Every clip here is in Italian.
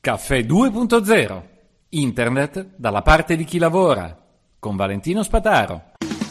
Caffè 2.0. Internet dalla parte di chi lavora. Con Valentino Spataro.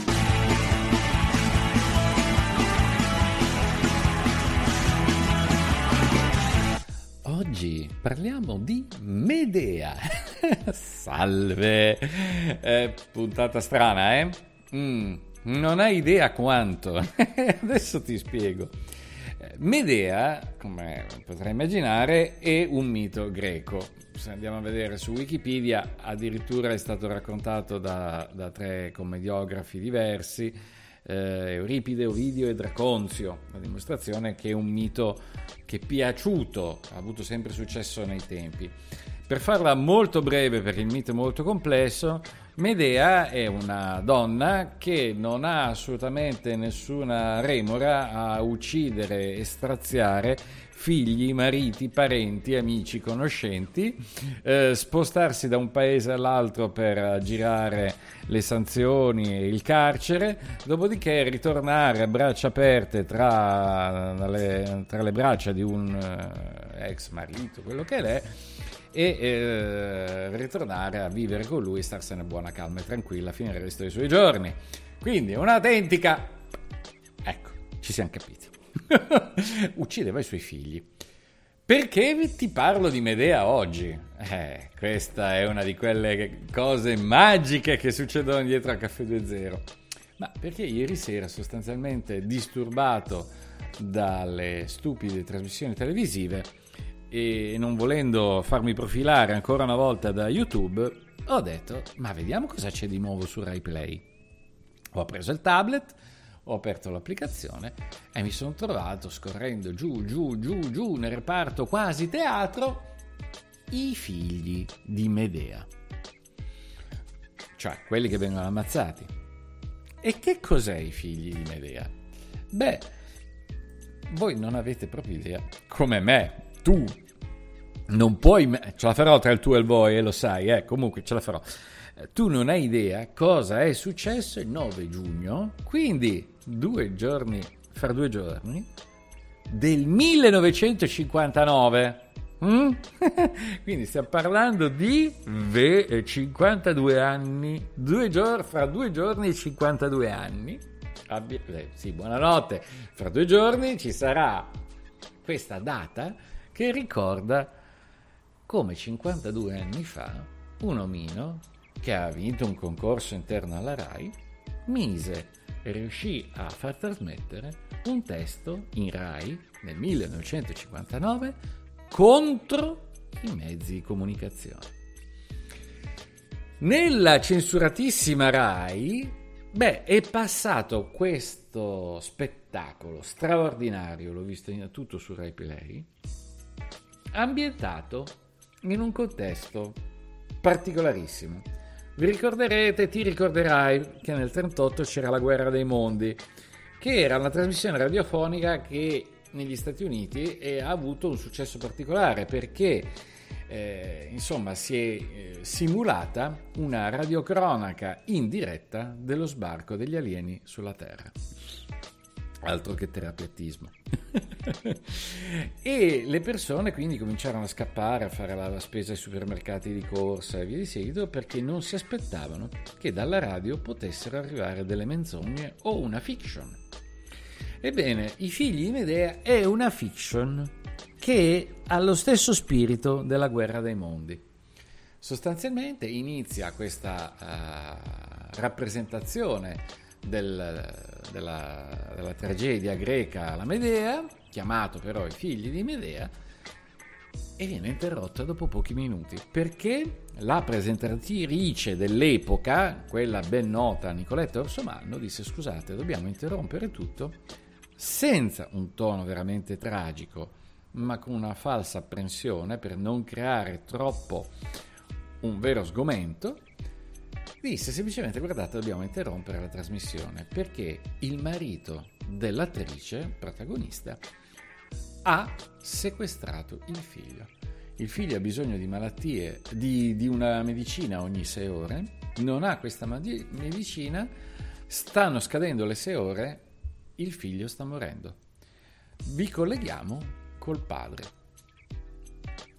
Oggi parliamo di Medea. Salve. Puntata strana, eh? Non hai idea quanto. Adesso ti spiego. Medea, come potrai immaginare, è un mito greco. Se andiamo a vedere su Wikipedia, addirittura è stato raccontato da tre commediografi diversi, Euripide, Ovidio e Draconzio, la dimostrazione che è un mito che è piaciuto, ha avuto sempre successo nei tempi. Per farla molto breve, perché il mito è molto complesso, Medea è una donna che non ha assolutamente nessuna remora a uccidere e straziare figli, mariti, parenti, amici, conoscenti, spostarsi da un paese all'altro per aggirare le sanzioni e il carcere, dopodiché ritornare a braccia aperte tra le braccia di un ex marito, quello che è, e ritornare a vivere con lui, starsene buona, calma e tranquilla, finire il resto dei suoi giorni. Quindi un'autentica, ecco, ci siamo capiti. Uccideva i suoi figli. Perché ti parlo di Medea oggi? Questa è una di quelle cose magiche che succedono dietro a Caffè 2.0. Ma perché ieri sera, sostanzialmente disturbato dalle stupide trasmissioni televisive e non volendo farmi profilare ancora una volta da YouTube, ho detto, ma vediamo cosa c'è di nuovo su Rai Play. Ho preso il tablet, ho aperto l'applicazione e mi sono trovato, scorrendo giù nel reparto quasi teatro, i figli di Medea, cioè quelli che vengono ammazzati. E che cos'è i figli di Medea? Beh, voi non avete proprio idea, come me. Tu non puoi, ce la farò tra il tu e il voi, lo sai, comunque ce la farò. Tu non hai idea cosa è successo il 9 giugno, quindi fra 2 giorni, del 1959. Quindi stiamo parlando di 52 anni, fra 2 giorni e 52 anni. Sì, buonanotte. Fra 2 giorni ci sarà questa data che ricorda come 52 anni fa un omino che ha vinto un concorso interno alla Rai riuscì a far trasmettere un testo in Rai nel 1959 contro i mezzi di comunicazione. Nella censuratissima Rai, è passato questo spettacolo straordinario, l'ho visto tutto su Rai Play, ambientato in un contesto particolarissimo. Vi ricorderete, ti ricorderai che nel 1938 c'era la Guerra dei Mondi, che era una trasmissione radiofonica che negli Stati Uniti ha avuto un successo particolare perché si è simulata una radiocronaca in diretta dello sbarco degli alieni sulla Terra. Altro che terapiatismo. E le persone quindi cominciarono a scappare, a fare la spesa ai supermercati di corsa e via di seguito, perché non si aspettavano che dalla radio potessero arrivare delle menzogne o una fiction. Ebbene, I figli di Medea è una fiction che ha lo stesso spirito della Guerra dei Mondi. Sostanzialmente inizia questa rappresentazione della tragedia greca la Medea, chiamato però I figli di Medea, e viene interrotta dopo pochi minuti perché la presentatrice dell'epoca, quella ben nota Nicoletta Orsomanno, disse: scusate, dobbiamo interrompere tutto, senza un tono veramente tragico ma con una falsa apprensione per non creare troppo un vero sgomento. Disse semplicemente: guardate, dobbiamo interrompere la trasmissione perché il marito dell'attrice protagonista ha sequestrato il figlio. Il figlio ha bisogno di malattie, di una medicina ogni 6 ore, non ha questa medicina, stanno scadendo le 6 ore, il figlio sta morendo. Vi colleghiamo col padre.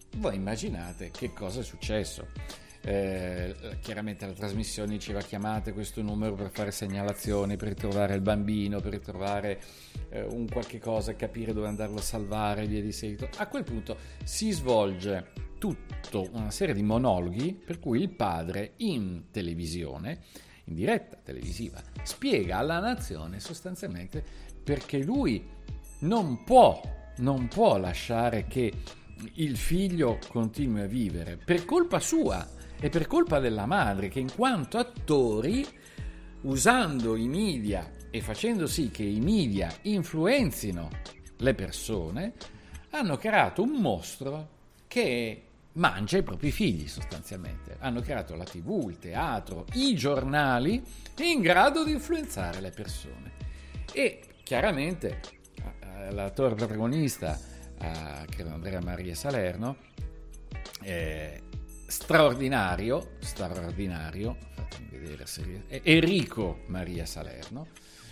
Voi immaginate che cosa è successo. Chiaramente la trasmissione diceva: chiamate questo numero per fare segnalazioni, per ritrovare il bambino, per ritrovare un qualche cosa, capire dove andarlo a salvare e via di seguito. A quel punto si svolge tutta una serie di monologhi per cui il padre in televisione, in diretta televisiva, spiega alla nazione sostanzialmente perché lui non può lasciare che il figlio continui a vivere per colpa sua e per colpa della madre, che in quanto attori, usando i media e facendo sì che i media influenzino le persone, hanno creato un mostro che mangia i propri figli sostanzialmente. Hanno creato la TV, il teatro, i giornali in grado di influenzare le persone. E chiaramente l'attore protagonista, che è Andrea Maria Salerno, straordinario, fatemi vedere se Enrico Maria Salerno,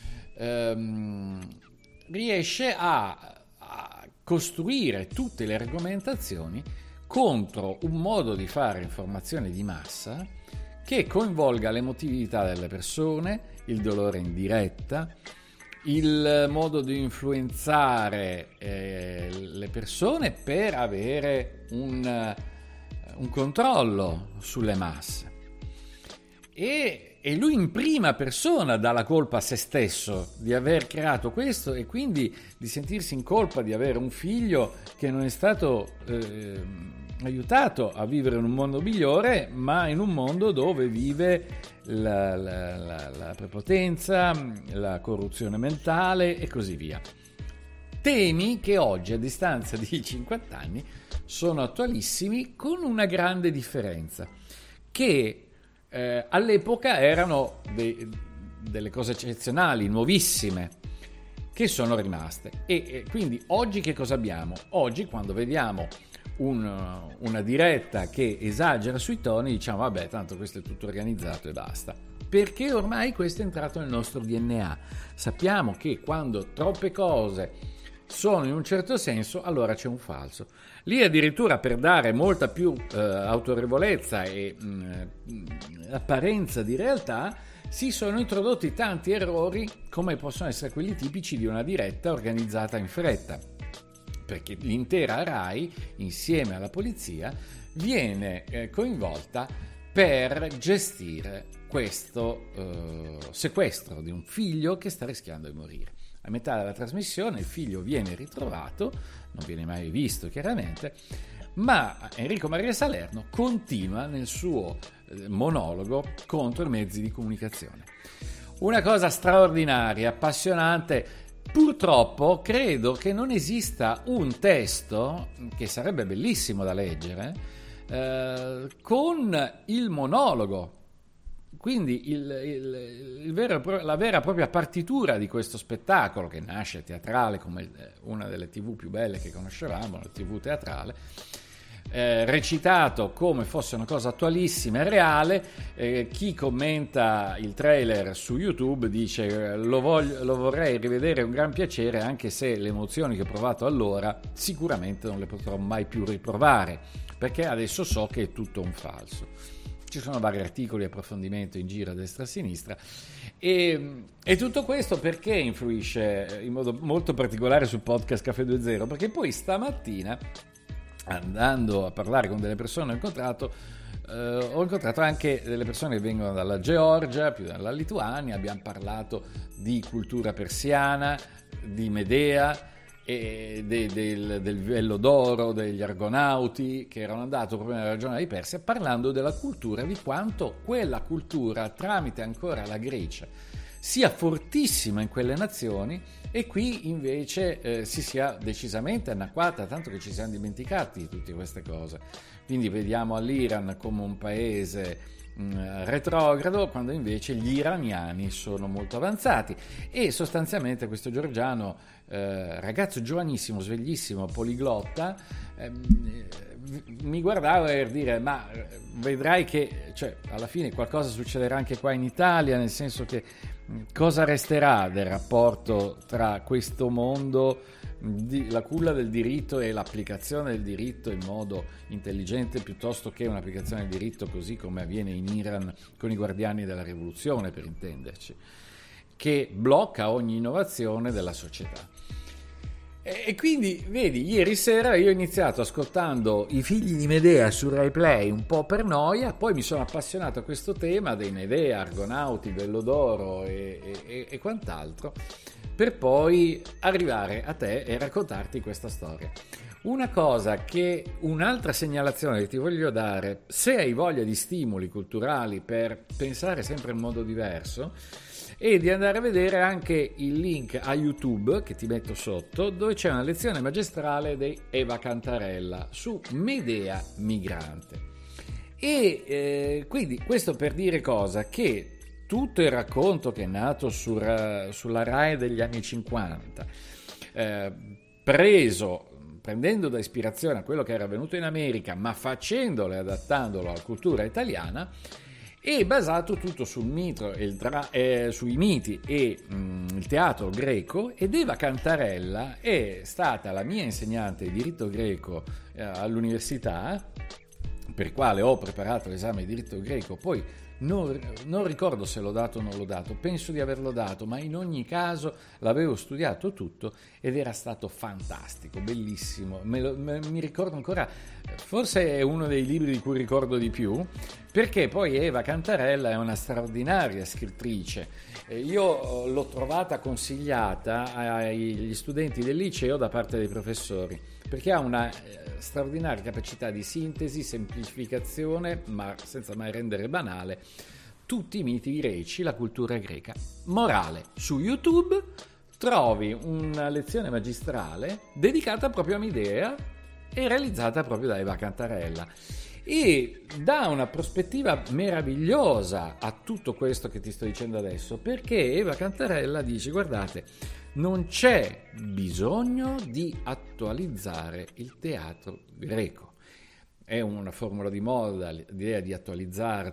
riesce a costruire tutte le argomentazioni contro un modo di fare informazione di massa che coinvolga l'emotività delle persone, il dolore in diretta, il modo di influenzare le persone per avere un controllo sulle masse. E lui in prima persona dà la colpa a se stesso di aver creato questo e quindi di sentirsi in colpa di avere un figlio che non è stato aiutato a vivere in un mondo migliore, ma in un mondo dove vive la prepotenza, la corruzione mentale e così via. Temi che oggi, a distanza di 50 anni, sono attualissimi, con una grande differenza, che all'epoca erano delle cose eccezionali, nuovissime, che sono rimaste. E quindi oggi che cosa abbiamo? Oggi, quando vediamo una diretta che esagera sui toni, diciamo vabbè, tanto questo è tutto organizzato e basta, perché ormai questo è entrato nel nostro DNA. Sappiamo che quando troppe cose sono in un certo senso, allora c'è un falso. Lì addirittura, per dare molta più autorevolezza e apparenza di realtà, si sono introdotti tanti errori, come possono essere quelli tipici di una diretta organizzata in fretta, perché l'intera RAI, insieme alla polizia, viene coinvolta per gestire questo sequestro di un figlio che sta rischiando di morire. A metà della trasmissione il figlio viene ritrovato, non viene mai visto chiaramente, ma Enrico Maria Salerno continua nel suo monologo contro i mezzi di comunicazione. Una cosa straordinaria, appassionante. Purtroppo credo che non esista un testo, che sarebbe bellissimo da leggere, con il monologo. Quindi la vera e propria partitura di questo spettacolo, che nasce teatrale come una delle TV più belle che conoscevamo, la TV teatrale, recitato come fosse una cosa attualissima e reale. Chi commenta il trailer su YouTube dice lo vorrei rivedere, un gran piacere, anche se le emozioni che ho provato allora sicuramente non le potrò mai più riprovare, perché adesso so che è tutto un falso. Ci sono vari articoli e approfondimenti in giro a destra e a sinistra, e tutto questo perché influisce in modo molto particolare sul podcast Caffè 2.0, perché poi stamattina, andando a parlare con delle persone, ho incontrato anche delle persone che vengono dalla Georgia, più dalla Lituania. Abbiamo parlato di cultura persiana, di Medea e del Vello d'Oro, degli Argonauti che erano andati proprio nella regione di Persia, parlando della cultura, di quanto quella cultura, tramite ancora la Grecia, sia fortissima in quelle nazioni, e qui invece si sia decisamente anacquata, tanto che ci siamo dimenticati di tutte queste cose. Quindi vediamo l'Iran come un paese retrogrado, quando invece gli iraniani sono molto avanzati. E sostanzialmente questo georgiano, ragazzo giovanissimo, sveglissimo, poliglotta, mi guardava per dire: ma vedrai che, cioè, alla fine qualcosa succederà anche qua in Italia, nel senso che cosa resterà del rapporto tra questo mondo la culla del diritto e l'applicazione del diritto in modo intelligente piuttosto che un'applicazione del diritto così come avviene in Iran con i guardiani della rivoluzione, per intenderci, che blocca ogni innovazione della società. E quindi, vedi, ieri sera io ho iniziato ascoltando I figli di Medea su Rai Play un po' per noia, poi mi sono appassionato a questo tema dei Medea, Argonauti, Bellodoro e quant'altro, per poi arrivare a te e raccontarti questa storia. Un'altra segnalazione che ti voglio dare, se hai voglia di stimoli culturali per pensare sempre in modo diverso, e di andare a vedere anche il link a YouTube che ti metto sotto, dove c'è una lezione magistrale di Eva Cantarella su Medea migrante. E quindi questo per dire cosa? Che tutto il racconto che è nato sulla Rai degli anni 50, prendendo da ispirazione a quello che era avvenuto in America, ma facendolo e adattandolo alla cultura italiana, è basato tutto sul mito sui miti e il teatro greco, ed Eva Cantarella è stata la mia insegnante di diritto greco all'università, per il quale ho preparato l'esame di diritto greco, poi non ricordo se l'ho dato o non l'ho dato, penso di averlo dato, ma in ogni caso l'avevo studiato tutto ed era stato fantastico, bellissimo, mi ricordo ancora, forse è uno dei libri di cui ricordo di più, perché poi Eva Cantarella è una straordinaria scrittrice. Io l'ho trovata consigliata agli studenti del liceo da parte dei professori, perché ha una straordinaria capacità di sintesi, semplificazione, ma senza mai rendere banale tutti i miti greci, la cultura greca. Morale: su YouTube trovi una lezione magistrale dedicata proprio a Medea e realizzata proprio da Eva Cantarella, e dà una prospettiva meravigliosa a tutto questo che ti sto dicendo adesso, perché Eva Cantarella dice: guardate, non c'è bisogno di attualizzare il teatro greco. È una formula di moda l'idea di attualizzare.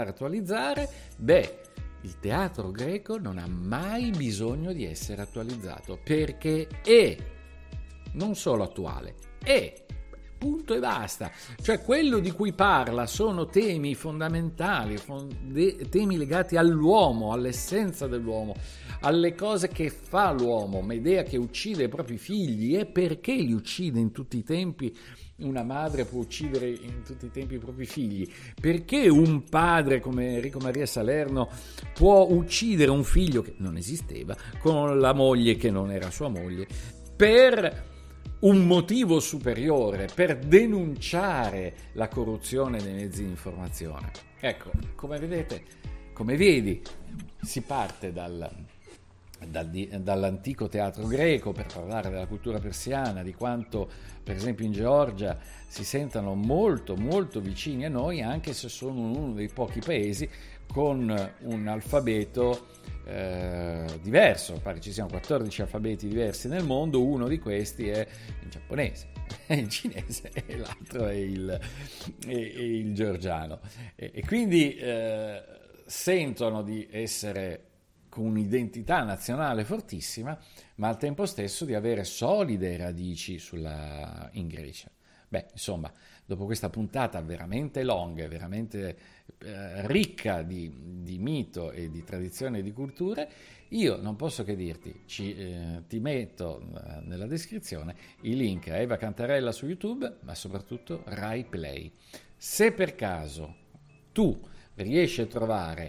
Beh, il teatro greco non ha mai bisogno di essere attualizzato, perché è non solo attuale, è punto e basta. Cioè, quello di cui parla sono temi fondamentali, temi legati all'uomo, all'essenza dell'uomo, alle cose che fa l'uomo. Medea che uccide i propri figli, e perché li uccide in tutti i tempi? Una madre può uccidere in tutti i tempi i propri figli. Perché un padre come Enrico Maria Salerno può uccidere un figlio che non esisteva con la moglie che non era sua moglie? Per un motivo superiore, per denunciare la corruzione dei mezzi di informazione. Ecco, come vedi, si parte dall'antico teatro greco per parlare della cultura persiana, di quanto per esempio in Georgia si sentano molto molto vicini a noi, anche se sono uno dei pochi paesi con un alfabeto diverso. Pare ci siano 14 alfabeti diversi nel mondo, uno di questi è il giapponese, il cinese, e l'altro è il georgiano, e quindi sentono di essere con un'identità nazionale fortissima, ma al tempo stesso di avere solide radici in Grecia. Beh, insomma, dopo questa puntata veramente longa, veramente ricca di mito e di tradizione e di culture, io non posso che dirti, ti metto nella descrizione i link a Eva Cantarella su YouTube, ma soprattutto Rai Play. Se per caso tu riesci a trovare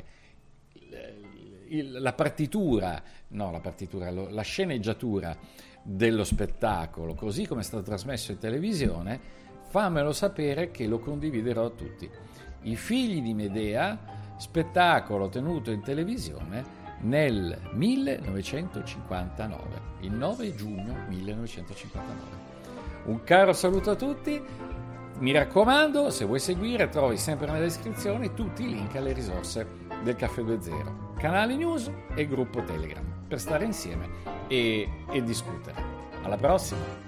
la sceneggiatura dello spettacolo così come è stato trasmesso in televisione, fammelo sapere che lo condividerò a tutti. I figli di Medea, spettacolo tenuto in televisione nel 1959, il 9 giugno 1959. Un caro saluto a tutti. Mi raccomando, se vuoi seguire, trovi sempre nella descrizione tutti i link alle risorse del Caffè 2.0, canale news e gruppo Telegram, per stare insieme e discutere. Alla prossima!